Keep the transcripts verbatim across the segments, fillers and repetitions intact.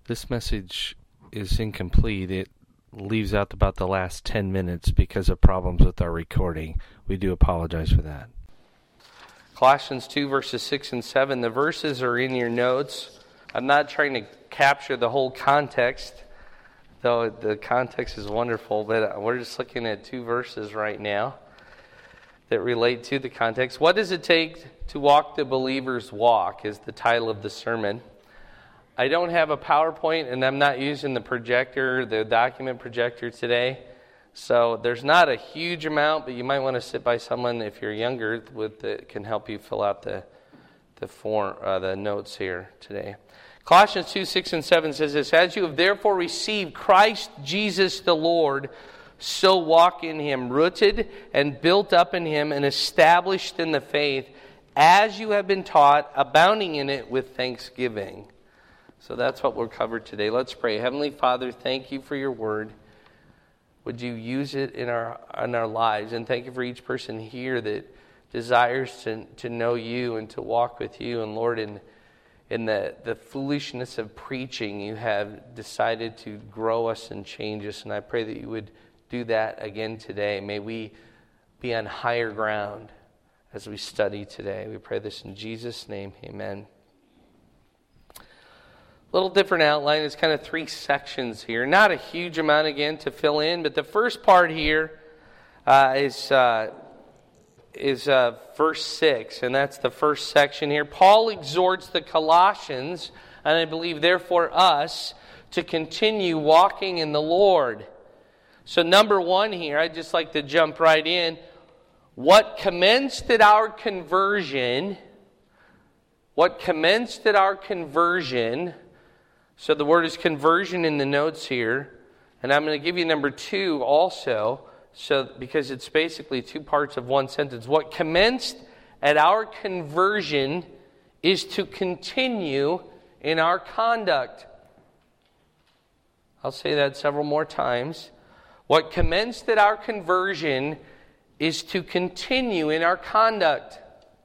This message is incomplete. It leaves out about the last ten minutes because of problems with our recording. We do apologize for that. Colossians two, verses six and seven. The verses are in your notes. I'm not trying to capture the whole context, though the context is wonderful, but we're just looking at two verses right now that relate to the context. What does it take to walk the believer's walk is the title of the sermon. I don't have a PowerPoint, and I'm not using the projector, the document projector today. So there's not a huge amount, but you might want to sit by someone if you're younger with that can help you fill out the the form, uh, the notes here today. Colossians two, six and seven says this: As you have therefore received Christ Jesus the Lord, so walk in Him, rooted and built up in Him, and established in the faith, as you have been taught, abounding in it with thanksgiving. So that's what we're covered today. Let's pray. Heavenly Father, thank you for your word. Would you use it in our in our lives? And thank you for each person here that desires to, to know you and to walk with you. And Lord, in, in the, the foolishness of preaching, you have decided to grow us and change us. And I pray that you would do that again today. May we be on higher ground as we study today. We pray this in Jesus' name. Amen. Little different outline. It's kind of three sections here. Not a huge amount, again, to fill in. But the first part here uh, is uh, is uh, verse six. And that's the first section here. Paul exhorts the Colossians, and I believe therefore us, to continue walking in the Lord. So number one here, I'd just like to jump right in. What commenced at our conversion, what commenced at our conversion... So the word is conversion in the notes here. And I'm going to give you number two also, so because it's basically two parts of one sentence. What commenced at our conversion is to continue in our conduct. I'll say that several more times. What commenced at our conversion is to continue in our conduct.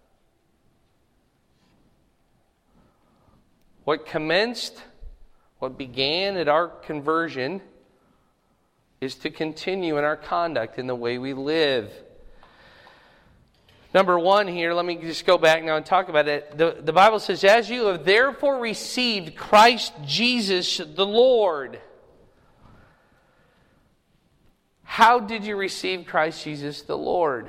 What commenced... What began at our conversion is to continue in our conduct, in the way we live. Number one here, let me just go back now and talk about it. The, the Bible says, as you have therefore received Christ Jesus the Lord. How did you receive Christ Jesus the Lord?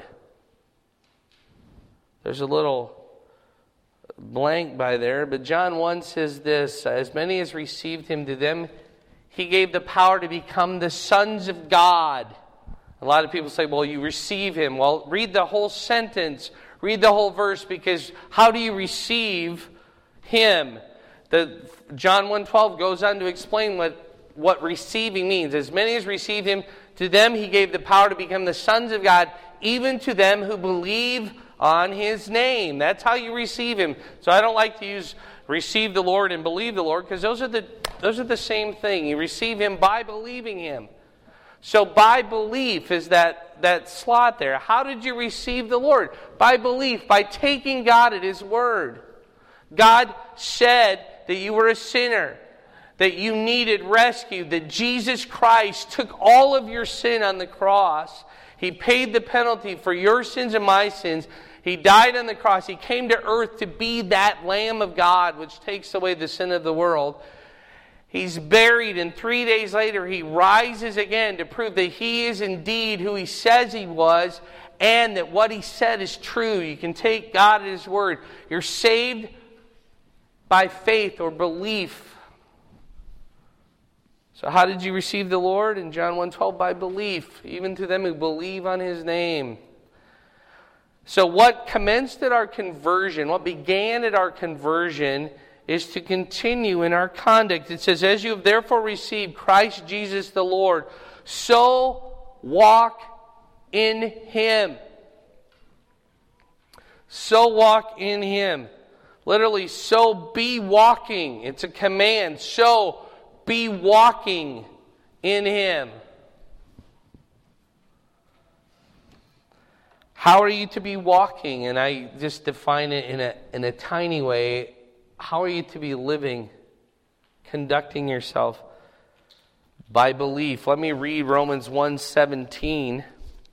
There's a little blank by there, but John one says this: as many as received him, to them he gave the power to become the sons of God. A lot of people say, well, you receive him. Well, read the whole sentence, read the whole verse, because how do you receive him? The John one twelve goes on to explain what, what receiving means. As many as received him, to them he gave the power to become the sons of God, even to them who believe on his name. That's how you receive him. So I don't like to use receive the Lord and believe the Lord, because those are the those are the same thing. You receive him by believing him. So by belief is that, that slot there. How did you receive the Lord? By belief, by taking God at his word. God said that you were a sinner, that you needed rescue, that Jesus Christ took all of your sin on the cross. He paid the penalty for your sins and my sins. He died on the cross. He came to earth to be that Lamb of God which takes away the sin of the world. He's buried, and three days later he rises again to prove that he is indeed who he says he was, and that what he said is true. You can take God at his word. You're saved by faith or belief. So how did you receive the Lord? In John one twelve, by belief, even to them who believe on his name. So what commenced at our conversion, what began at our conversion, is to continue in our conduct. It says, as you have therefore received Christ Jesus the Lord, so walk in him. So walk in him. Literally, so be walking. It's a command. So be walking in him. How are you to be walking? And I just define it in a in a tiny way. How are you to be living conducting yourself by belief. Let me read Romans one seventeen.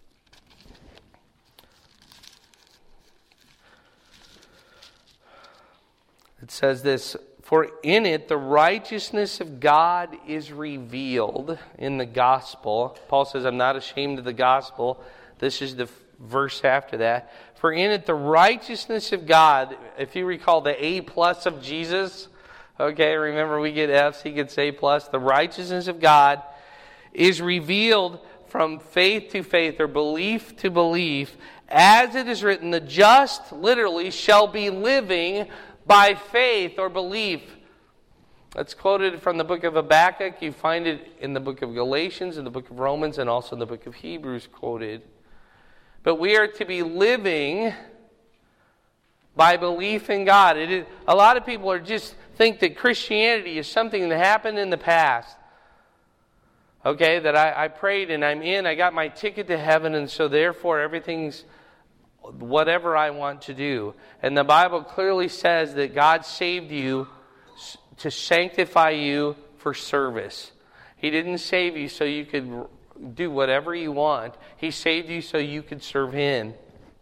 It says this, for in it the righteousness of God is revealed in the gospel. Paul says, I'm not ashamed of the gospel. This is the verse after that. For in it the righteousness of God, if you recall the A plus of Jesus, okay, remember we get F's, he gets A plus. The righteousness of God is revealed from faith to faith, or belief to belief, as it is written, the just, literally, shall be living by faith or belief. That's quoted from the book of Habakkuk. You find it in the book of Galatians, in the book of Romans, and also in the book of Hebrews quoted. But we are to be living by belief in God. It is, a lot of people are just think that Christianity is something that happened in the past. Okay, that I, I prayed and I'm in, I got my ticket to heaven, and so therefore everything's whatever I want to do. And the Bible clearly says that God saved you to sanctify you for service. He didn't save you so you could do whatever you want. He saved you so you could serve Him.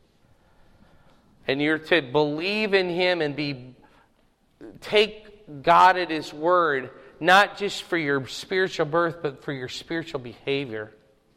And you're to believe in Him and be take God at His word, not just for your spiritual birth, but for your spiritual behavior.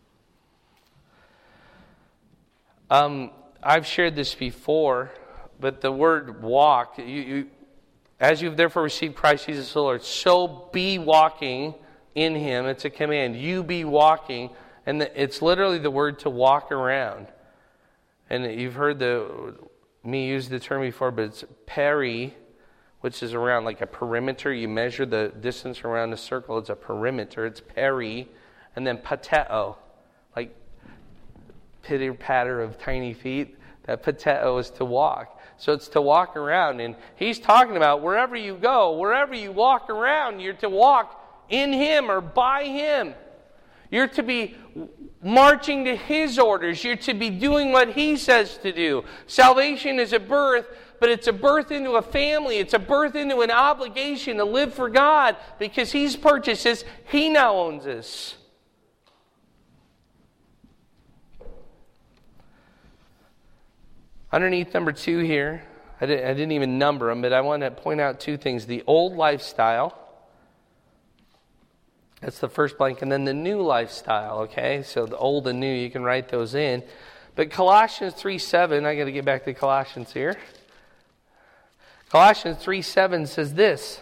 Um, I've shared this before, but the word walk, you, you, as you've therefore received Christ Jesus the Lord, so be walking in Him. It's a command. You be walking. And the, it's literally the word to walk around. And you've heard the me use the term before, but it's peri, which is around like a perimeter. You measure the distance around a circle. It's a perimeter. It's peri. And then pateo, like pitter-patter of tiny feet. That pateo is to walk. So it's to walk around. And he's talking about wherever you go, wherever you walk around, you're to walk in Him or by Him. You're to be marching to His orders. You're to be doing what He says to do. Salvation is a birth, but it's a birth into a family. It's a birth into an obligation to live for God because He's purchased us. He now owns us. Underneath number two here, I didn't, I didn't even number them, but I want to point out two things. The old lifestyle, that's the first blank, and then the new lifestyle, okay? So the old and new, you can write those in. But Colossians three seven, I got to get back to Colossians here. Colossians three seven says this.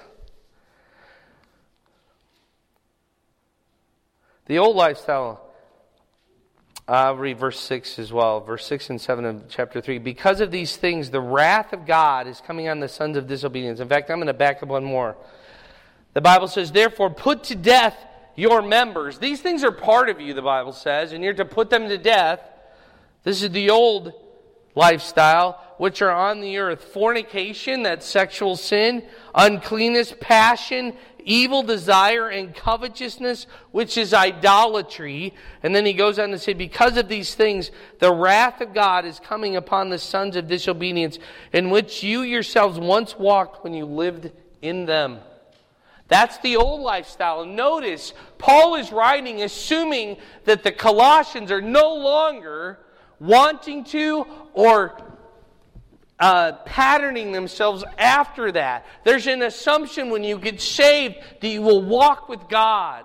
The old lifestyle, I'll read verse six as well. Verse six and seven of chapter three. Because of these things, the wrath of God is coming on the sons of disobedience. In fact, I'm going to back up one more. The Bible says, therefore, put to death your members. These things are part of you, the Bible says, and you're to put them to death. This is the old lifestyle, which are on the earth. Fornication, that's sexual sin. Uncleanness, passion, evil desire, and covetousness, which is idolatry. And then he goes on to say, because of these things, the wrath of God is coming upon the sons of disobedience, in which you yourselves once walked when you lived in them. That's the old lifestyle. Notice, Paul is writing assuming that the Colossians are no longer wanting to or uh, patterning themselves after that. There's an assumption when you get saved that you will walk with God.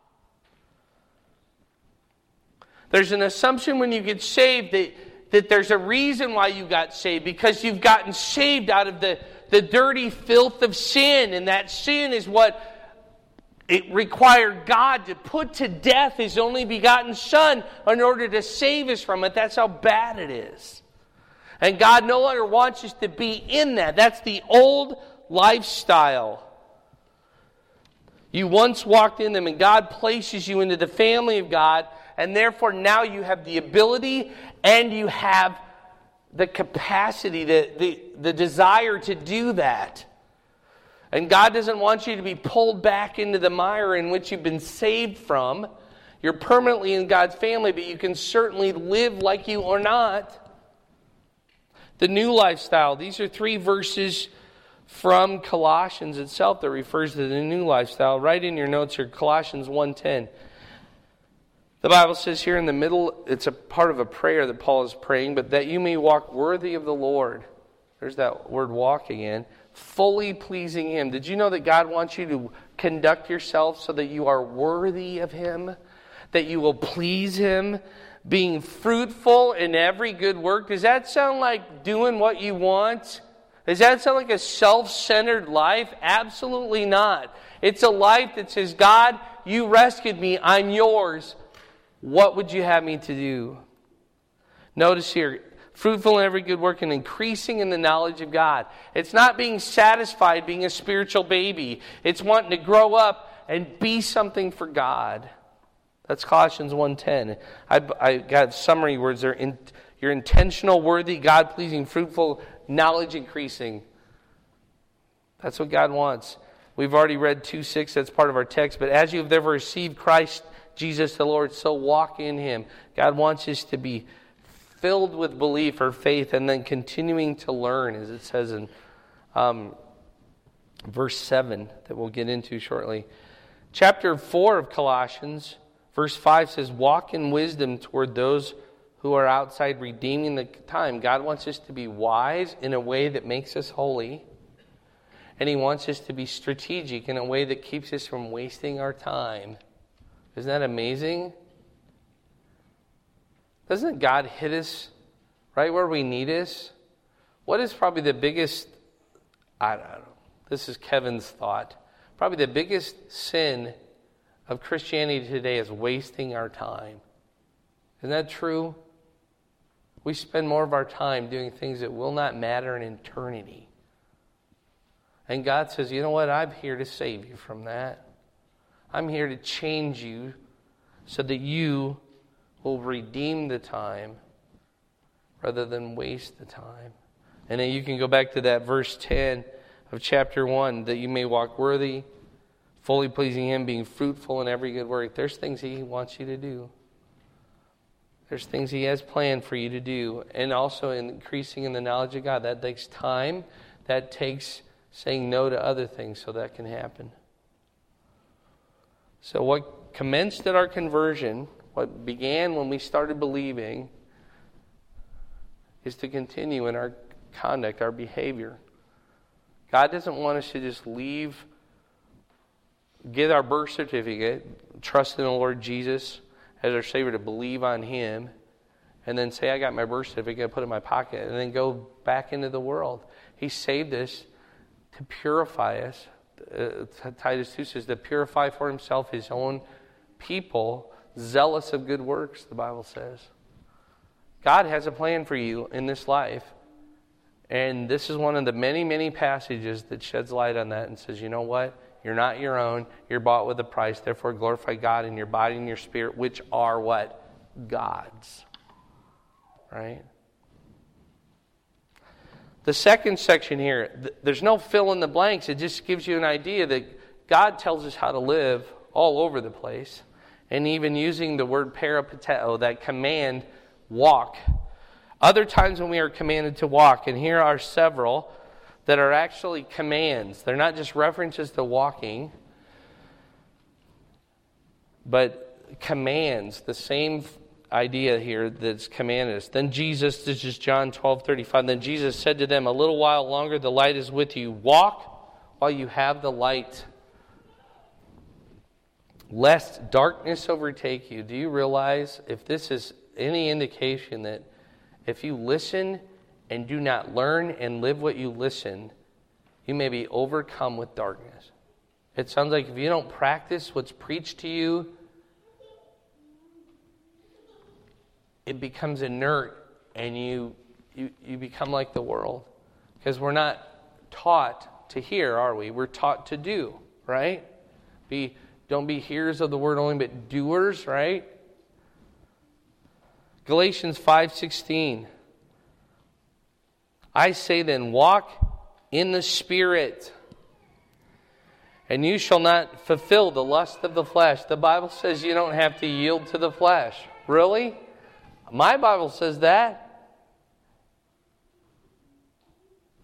There's an assumption when you get saved that, that there's a reason why you got saved, because you've gotten saved out of the, the dirty filth of sin, and that sin is what it required God to put to death His only begotten Son in order to save us from it. That's how bad it is. And God no longer wants us to be in that. That's the old lifestyle. You once walked in them, and God places you into the family of God, and therefore now you have the ability and you have the capacity, the, the, the desire to do that. And God doesn't want you to be pulled back into the mire in which you've been saved from. You're permanently in God's family, but you can certainly live like you are not. The new lifestyle. These are three verses from Colossians itself that refers to the new lifestyle. Write in your notes here, Colossians one ten. The Bible says here in the middle, it's a part of a prayer that Paul is praying, but that you may walk worthy of the Lord. There's that word walk again. Fully pleasing Him. Did you know that God wants you to conduct yourself so that you are worthy of Him? That you will please Him? Being fruitful in every good work. Does that sound like doing what you want? Does that sound like a self-centered life? Absolutely not. It's a life that says, God, you rescued me. I'm yours. What would you have me to do? Notice here, fruitful in every good work and increasing in the knowledge of God. It's not being satisfied being a spiritual baby. It's wanting to grow up and be something for God. That's Colossians one ten. I, I got summary words there. In, you're intentional, worthy, God-pleasing, fruitful, knowledge increasing. That's what God wants. We've already read two six. That's part of our text. But as you have ever received Christ Jesus the Lord, so walk in Him. God wants us to be filled with belief or faith and then continuing to learn, as it says in um, verse seven that we'll get into shortly. Chapter four of Colossians, verse five says, walk in wisdom toward those who are outside, redeeming the time. God wants us to be wise in a way that makes us holy. And He wants us to be strategic in a way that keeps us from wasting our time. Isn't that amazing? Doesn't God hit us right where we need us? What is probably the biggest, I don't know, this is Kevin's thought, probably the biggest sin of Christianity today is wasting our time. Isn't that true? We spend more of our time doing things that will not matter in eternity. And God says, you know what? I'm here to save you from that. I'm here to change you so that you will redeem the time rather than waste the time. And then you can go back to that verse ten of chapter one, that you may walk worthy, fully pleasing Him, being fruitful in every good work. There's things He wants you to do. There's things He has planned for you to do. And also increasing in the knowledge of God. That takes time. That takes saying no to other things so that can happen. So what commenced at our conversion, what began when we started believing, is to continue in our conduct, our behavior. God doesn't want us to just leave, get our birth certificate, trust in the Lord Jesus as our Savior, to believe on Him, and then say, I got my birth certificate, put it in my pocket, and then go back into the world. He saved us to purify us. Uh, Titus two says, to purify for Himself His own people, zealous of good works, the Bible says. God has a plan for you in this life. And this is one of the many, many passages that sheds light on that and says, you know what? You're not your own. You're bought with a price. Therefore, glorify God in your body and your spirit, which are what? God's. Right? The second section here, there's no fill in the blanks. It just gives you an idea that God tells us how to live all over the place. And even using the word peripateo, that command, walk. Other times when we are commanded to walk, and here are several that are actually commands. They're not just references to walking, but commands, the same idea here that's commanded us. Then Jesus, this is John twelve thirty-five, then Jesus said to them, a little while longer the light is with you. Walk while you have the light, lest darkness overtake you. Do you realize, if this is any indication, that if you listen and do not learn and live what you listen, you may be overcome with darkness. It sounds like if you don't practice what's preached to you, it becomes inert and you, you, you become like the world. Because we're not taught to hear, are we? We're taught to do, right? Be Don't be hearers of the word only, but doers, right? Galatians five sixteen. I say then, walk in the Spirit, and you shall not fulfill the lust of the flesh. The Bible says you don't have to yield to the flesh. Really? My Bible says that.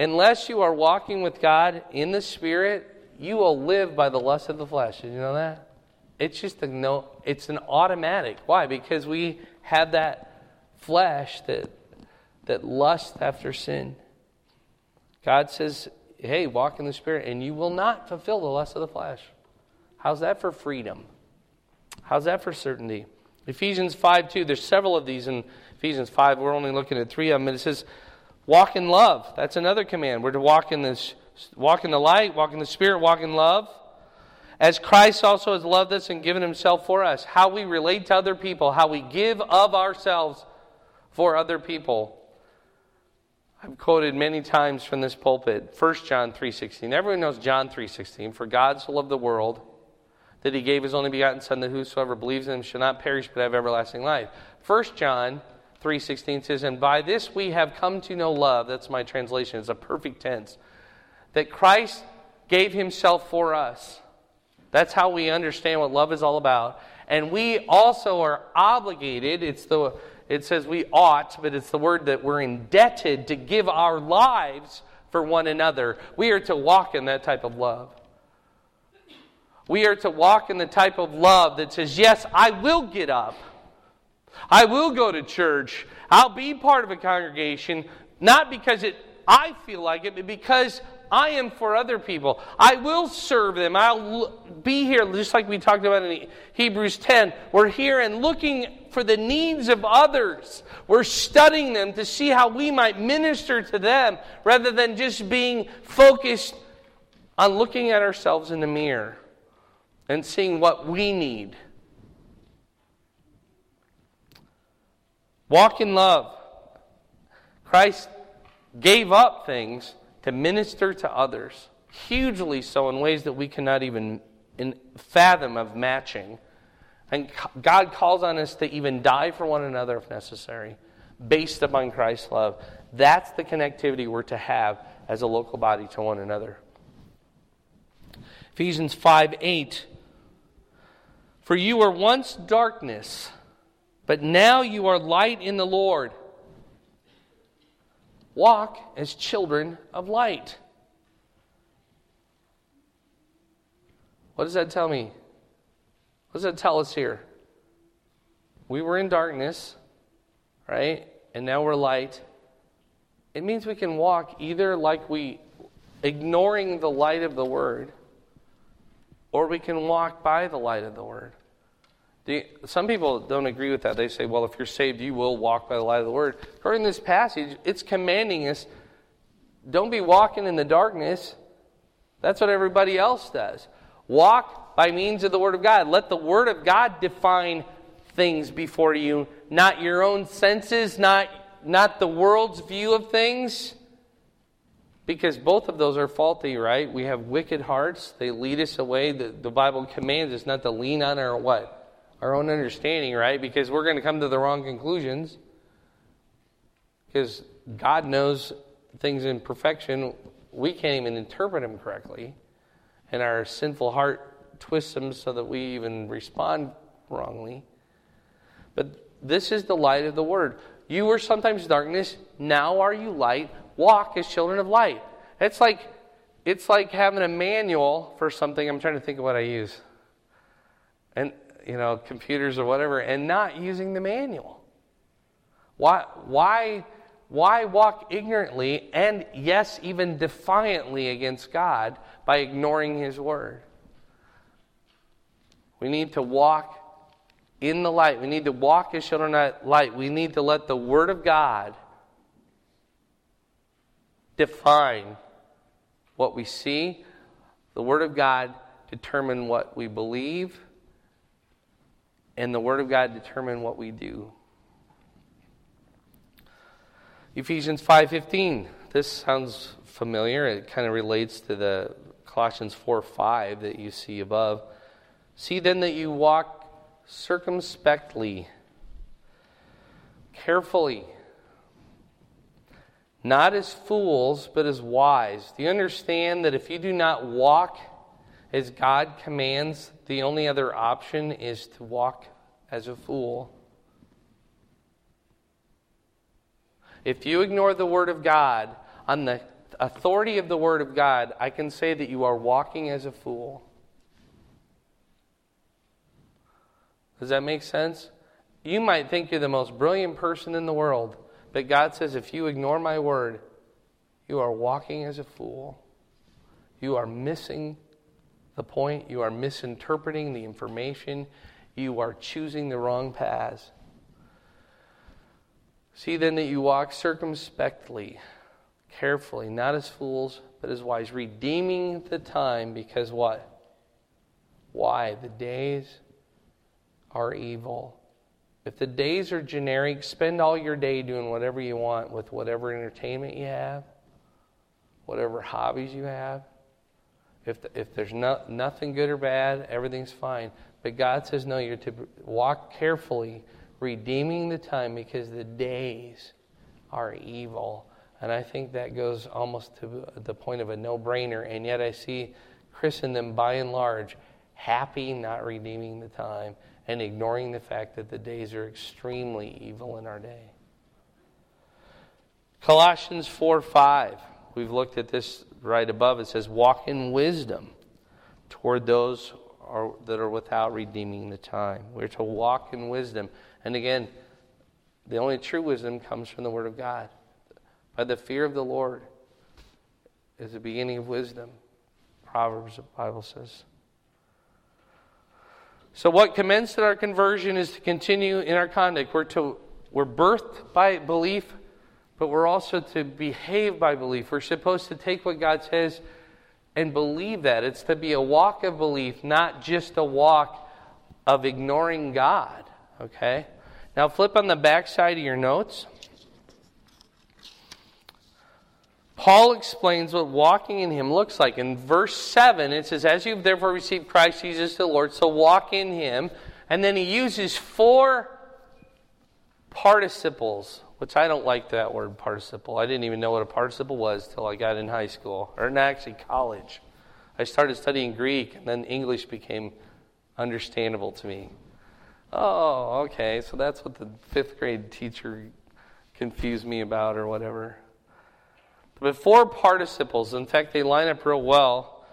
unless you are walking with God in the Spirit, you will live by the lust of the flesh. Did you know that? It's just a no. It's an automatic. Why? Because we have that flesh that that lusts after sin. God says, hey, walk in the Spirit, and you will not fulfill the lust of the flesh. How's that for freedom? How's that for certainty? Ephesians five two, there's several of these in Ephesians five. We're only looking at three of them. And it says, walk in love. That's another command. We're to walk in this, walk in the light, walk in the Spirit, walk in love. As Christ also has loved us and given himself for us. How we relate to other people, how we give of ourselves for other people. I've quoted many times from this pulpit, First John three sixteen. Everyone knows John three sixteen. For God so loved the world that he gave his only begotten Son, that whosoever believes in him shall not perish but have everlasting life. First John three sixteen says, and by this we have come to know love. That's my translation. It's a perfect tense. That Christ gave himself for us. That's how we understand what love is all about. And we also are obligated, it's the it says we ought, but it's the word that we're indebted to give our lives for one another. We are to walk in that type of love. We are to walk in the type of love that says, yes, I will get up. I will go to church. I'll be part of a congregation, not because it I feel like it, but because I am for other people. I will serve them. I'll be here, just like we talked about in Hebrews ten. We're here and looking for the needs of others. We're studying them to see how we might minister to them, rather than just being focused on looking at ourselves in the mirror and seeing what we need. Walk in love. Christ gave up things to minister to others, hugely so in ways that we cannot even in fathom of matching. And God calls on us to even die for one another if necessary, based upon Christ's love. That's the connectivity we're to have as a local body to one another. Ephesians five eight. For you were once darkness, but now you are light in the Lord. Walk as children of light. What does that tell me? What does that tell us here? We were in darkness, right? And now we're light. It means we can walk either like we, ignoring the light of the Word, or we can walk by the light of the Word. Some people don't agree with that. They say, well, if you're saved, you will walk by the light of the Word. According to this passage, it's commanding us, don't be walking in the darkness. That's what everybody else does. Walk by means of the Word of God. Let the Word of God define things before you, not your own senses, not, not the world's view of things. Because both of those are faulty, right? We have wicked hearts. They lead us away. The, the Bible commands us not to lean on our what? Our own understanding, right? Because we're going to come to the wrong conclusions. Because God knows things in perfection. We can't even interpret them correctly. And our sinful heart twists them so that we even respond wrongly. But this is the light of the Word. You were sometimes darkness, now are you light. Walk as children of light. It's like, it's like having a manual for something. I'm trying to think of what I use. And you know, computers or whatever, and not using the manual. Why, why, why walk ignorantly and, yes, even defiantly against God by ignoring His Word? We need to walk in the light. We need to walk as children of light. We need to let the Word of God define what we see. The Word of God determine what we believe. And the Word of God determine what we do. Ephesians five fifteen. This sounds familiar. It kind of relates to the Colossians four five that you see above. See then that you walk circumspectly, carefully, not as fools, but as wise. Do you understand that if you do not walk as God commands, the only other option is to walk as a fool? If you ignore the Word of God on the authority of the Word of God, I can say that you are walking as a fool. Does that make sense? You might think you're the most brilliant person in the world, but God says if you ignore my word, you are walking as a fool. You are missing the point. You are misinterpreting the information. You are choosing the wrong paths. See then that you walk circumspectly, carefully, not as fools, but as wise, redeeming the time, because what? Why? The days are evil. If the days are generic, spend all your day doing whatever you want with whatever entertainment you have, whatever hobbies you have. If the, if there's no, nothing good or bad, everything's fine. But God says, no, you're to walk carefully, redeeming the time, because the days are evil. And I think that goes almost to the point of a no-brainer. And yet I see Christendom, by and large, happy not redeeming the time and ignoring the fact that the days are extremely evil in our day. Colossians four five. We've looked at this right above. It says, walk in wisdom toward those are, that are without redeeming the time. We're to walk in wisdom. And again, the only true wisdom comes from the Word of God. By the fear of the Lord is the beginning of wisdom. Proverbs, the Bible says. So what commenced at our conversion is to continue in our conduct. We're to we're birthed by belief, but we're also to behave by belief. We're supposed to take what God says and believe that. It's to be a walk of belief, not just a walk of ignoring God. Okay? Now flip on the back side of your notes. Paul explains what walking in Him looks like. In verse seven, it says, as you've therefore received Christ Jesus the Lord, so walk in Him. And then he uses four participles, which I don't like that word, participle. I didn't even know what a participle was till I got in high school, or not actually college. I started studying Greek, and then English became understandable to me. Oh, okay, so that's what the fifth grade teacher confused me about or whatever. But four participles, in fact, they line up real well.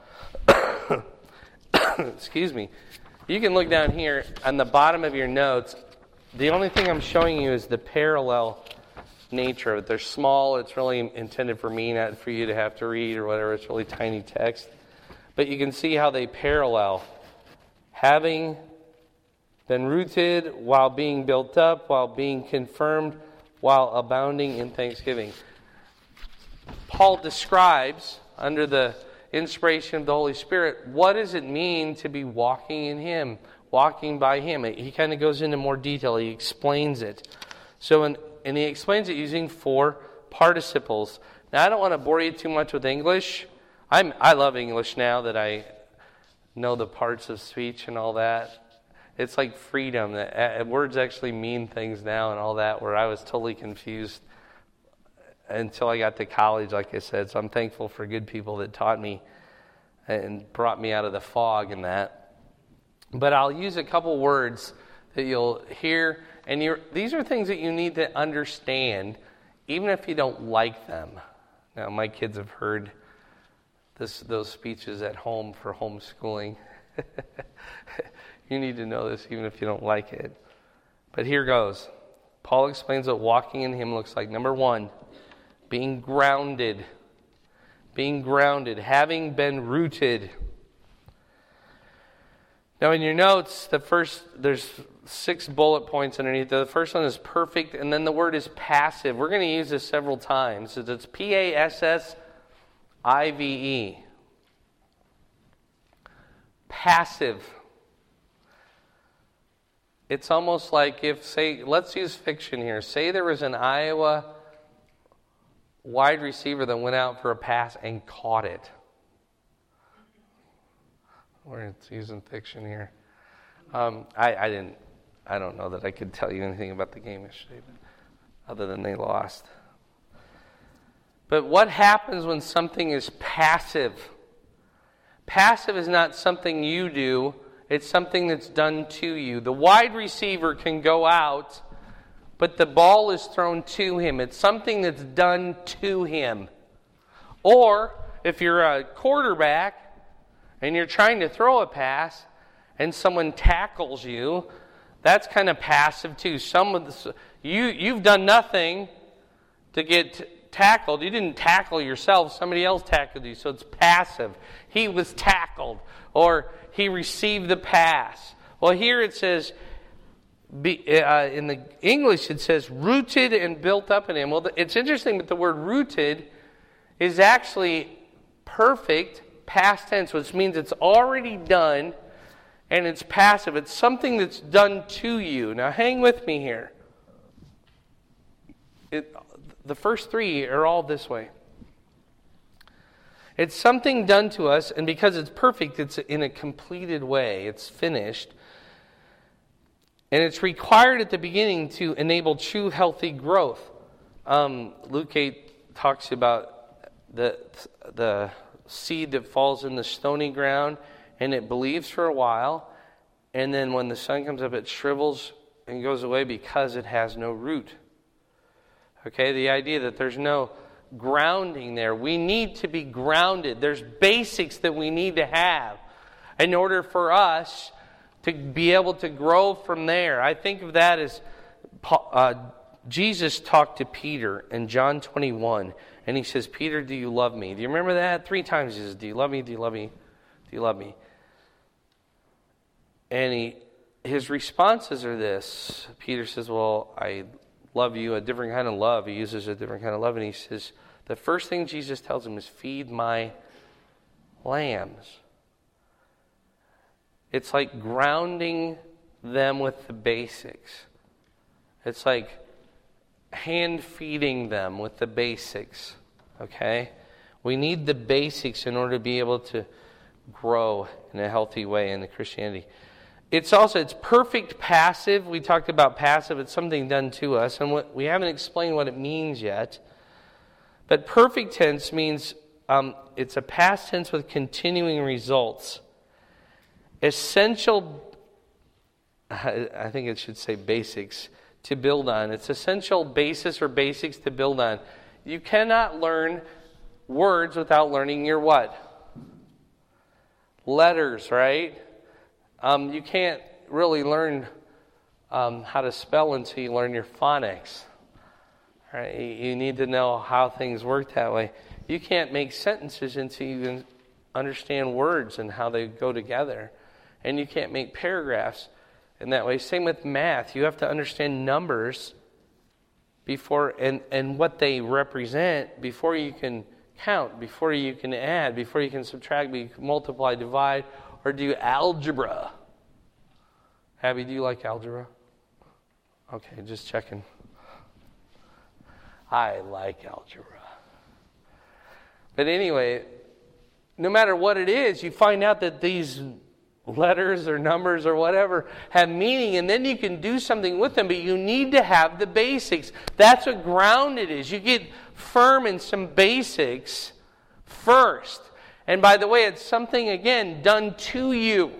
Excuse me. You can look down here on the bottom of your notes. The only thing I'm showing you is the parallel nature of it. They're small. It's really intended for me, not for you to have to read or whatever. It's really tiny text. But you can see how they parallel. Having been rooted, while being built up, while being confirmed, while abounding in thanksgiving. Paul describes, under the inspiration of the Holy Spirit, what does it mean to be walking in Him, walking by Him. He kind of goes into more detail. He explains it. So, in, and he explains it using four participles. Now, I don't want to bore you too much with English. I'm, I love English now that I know the parts of speech and all that. It's like freedom. That, uh, words actually mean things now and all that, where I was totally confused until I got to college, like I said. So I'm thankful for good people that taught me and brought me out of the fog in that. But I'll use a couple words that you'll hear. And you're, these are things that you need to understand, even if you don't like them. Now, my kids have heard this, those speeches at home for homeschooling. You need to know this even if you don't like it. But here goes. Paul explains what walking in Him looks like. Number one, being grounded. Being grounded. Having been rooted. Now in your notes, the first, there's six bullet points underneath. The first one is perfect, and then the word is passive. We're going to use this several times. It's P A S S I V E. Passive. It's almost like if, say, let's use fiction here. Say there was an Iowa wide receiver that went out for a pass and caught it. We're using fiction here. Um, I, I didn't. I don't know that I could tell you anything about the game yesterday, but other than they lost. But what happens when something is passive? Passive is not something you do. It's something that's done to you. The wide receiver can go out, but the ball is thrown to him. It's something that's done to him. Or if you're a quarterback and you're trying to throw a pass and someone tackles you, that's kind of passive too. Some of the, you you've done nothing to get t- tackled. You didn't tackle yourself. Somebody else tackled you. So it's passive. He was tackled, or he received the pass. Well, here it says, be, uh, in the English it says rooted and built up in him. Well, it's interesting that the word rooted is actually perfect past tense, which means it's already done and it's passive. It's something that's done to you. Now, hang with me here. It, the first three are all this way. It's something done to us, and because it's perfect, it's in a completed way. It's finished. And it's required at the beginning to enable true healthy growth. Um, Luke eight talks about the the seed that falls in the stony ground, and it believes for a while, and then when the sun comes up, it shrivels and goes away because it has no root. Okay, the idea that there's no grounding there. We need to be grounded. There's basics that we need to have in order for us to be able to grow from there. I think of that as uh, Jesus talked to Peter in John twenty-one, and he says, Peter, do you love me? Do you remember that? Three times he says, do you love me? Do you love me? Do you love me? And he, his responses are this. Peter says, well, I love you, a different kind of love. He uses a different kind of love, and he says, the first thing Jesus tells him is, feed my lambs. It's like grounding them with the basics. It's like hand feeding them with the basics. Okay? We need the basics in order to be able to grow in a healthy way in the Christianity. It's also, it's perfect passive. We talked about passive. It's something done to us. And what, we haven't explained what it means yet. But perfect tense means um, it's a past tense with continuing results. Essential, I think it should say basics, to build on. It's essential basis or basics to build on. You cannot learn words without learning your what? Letters, right? Um, you can't really learn um, how to spell until you learn your phonics. Right? You need to know how things work that way. You can't make sentences until you understand words and how they go together. And you can't make paragraphs in that way. Same with math. You have to understand numbers before and, and what they represent before you can count, before you can add, before you can subtract, multiply, divide, or do algebra. Abby, do you like algebra? Okay, just checking. I like algebra. But anyway, no matter what it is, you find out that these letters or numbers or whatever have meaning, and then you can do something with them, but you need to have the basics. That's what grounded is. You get firm in some basics first. And by the way, it's something, again, done to you.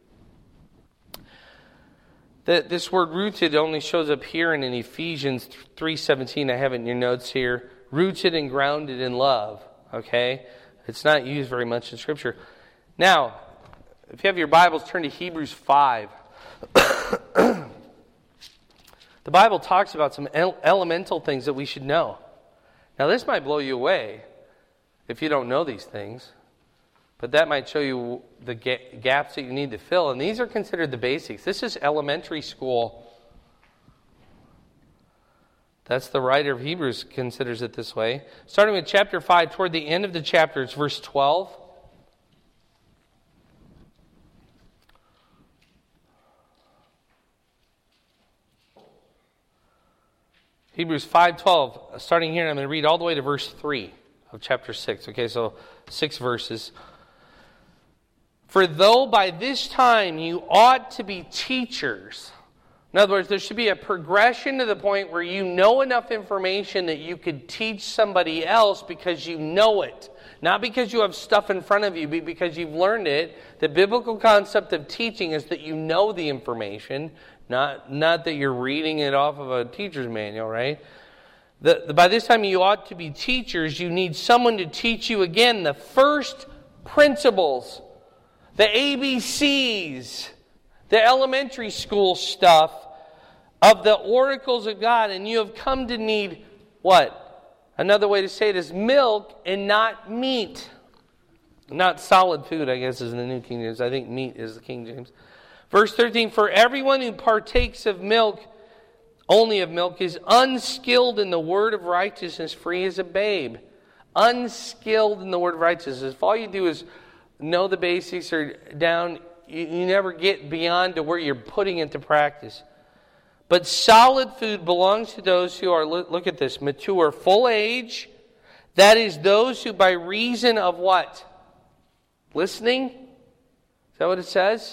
The, this word rooted only shows up here and in Ephesians three seventeen. I have it in your notes here. Rooted and grounded in love. Okay? It's not used very much in Scripture. Now, if you have your Bibles, turn to Hebrews five. The Bible talks about some elemental things that we should know. Now, this might blow you away if you don't know these things. But that might show you the gaps that you need to fill. And these are considered the basics. This is elementary school. That's the writer of Hebrews considers it this way. Starting with chapter five, toward the end of the chapter, it's verse twelve. Hebrews five twelve, starting here, I'm going to read all the way to verse three of chapter six. Okay, so six verses. For though by this time you ought to be teachers. In other words, there should be a progression to the point where you know enough information that you could teach somebody else because you know it. Not because you have stuff in front of you, but because you've learned it. The biblical concept of teaching is that you know the information, not, not that you're reading it off of a teacher's manual, right? The, the, by this time you ought to be teachers. You need someone to teach you again the first principles, the A B Cs, the elementary school stuff of the oracles of God. And you have come to need what? Another way to say it is milk and not meat. Not solid food, I guess, is in the New King James. I think meat is the King James. Verse thirteen, for everyone who partakes of milk, only of milk, is unskilled in the word of righteousness, for he is a babe. Unskilled in the word of righteousness. If all you do is know the basics or down, you, you never get beyond to where you're putting into practice. But solid food belongs to those who are, look at this, mature, full age. That is those who by reason of what? Listening? Is that what it says?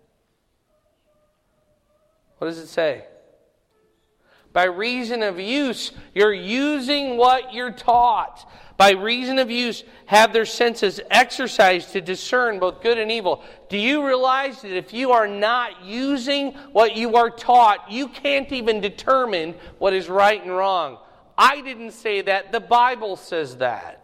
What does it say? By reason of use, you're using what you're taught. By reason of use, have their senses exercised to discern both good and evil. Do you realize that if you are not using what you are taught, you can't even determine what is right and wrong? I didn't say that. The Bible says that.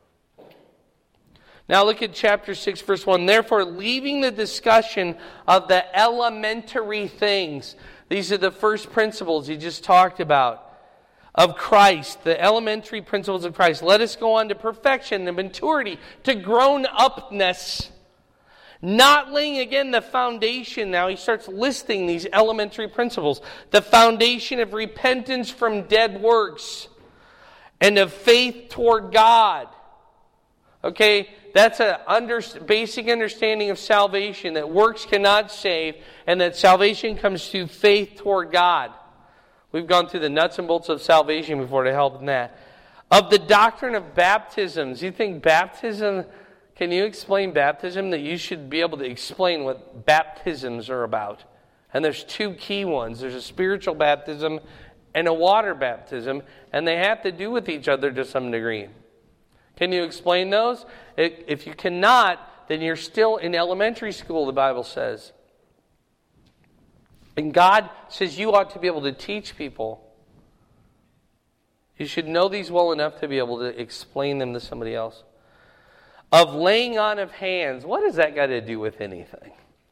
Now look at chapter six, verse one. Therefore, leaving the discussion of the elementary things. These are the first principles he just talked about of Christ, the elementary principles of Christ. Let us go on to perfection, to maturity, to grown-upness. Not laying again the foundation. Now he starts listing these elementary principles. The foundation of repentance from dead works and of faith toward God. Okay, that's a under, basic understanding of salvation, that works cannot save, and that salvation comes through faith toward God. We've gone through the nuts and bolts of salvation before to help in that. Of the doctrine of baptisms, you think baptism, can you explain baptism? That you should be able to explain what baptisms are about. And there's two key ones. There's a spiritual baptism and a water baptism, and they have to do with each other to some degree. Can you explain those? If you cannot, then you're still in elementary school, the Bible says. And God says you ought to be able to teach people. You should know these well enough to be able to explain them to somebody else. Of laying on of hands, what has that got to do with anything?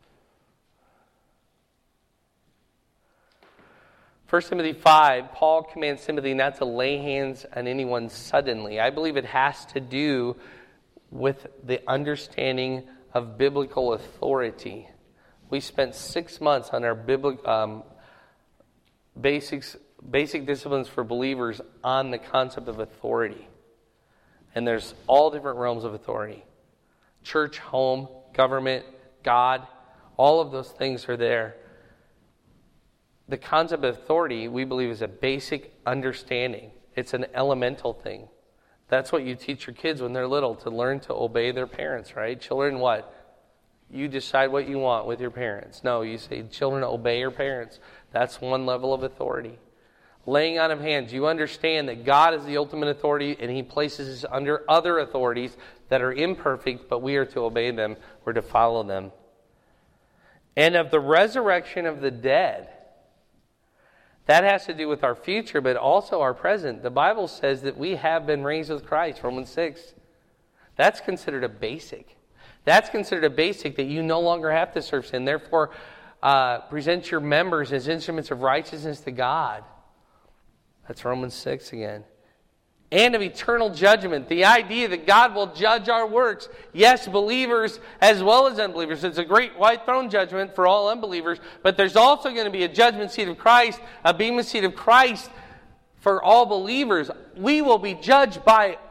First Timothy five, Paul commands Timothy not to lay hands on anyone suddenly. I believe it has to do with the understanding of biblical authority. We spent six months on our biblical um, basics, basic disciplines for believers on the concept of authority. And there's all different realms of authority. Church, home, government, God, all of those things are there. The concept of authority, we believe, is a basic understanding. It's an elemental thing. That's what you teach your kids when they're little, to learn to obey their parents, right? Children, what? You decide what you want with your parents. No, you say, children, obey your parents. That's one level of authority. Laying on of hands, you understand that God is the ultimate authority, and He places us under other authorities that are imperfect, but we are to obey them. We're to follow them. And of the resurrection of the dead. That has to do with our future, but also our present. The Bible says that we have been raised with Christ, Romans six. That's considered a basic. That's considered a basic, that you no longer have to serve sin. Therefore, uh, present your members as instruments of righteousness to God. That's Romans six again. And of eternal judgment. The idea that God will judge our works. Yes, believers as well as unbelievers. It's a great white throne judgment for all unbelievers. But there's also going to be a judgment seat of Christ, a bema seat of Christ for all believers. We will be judged by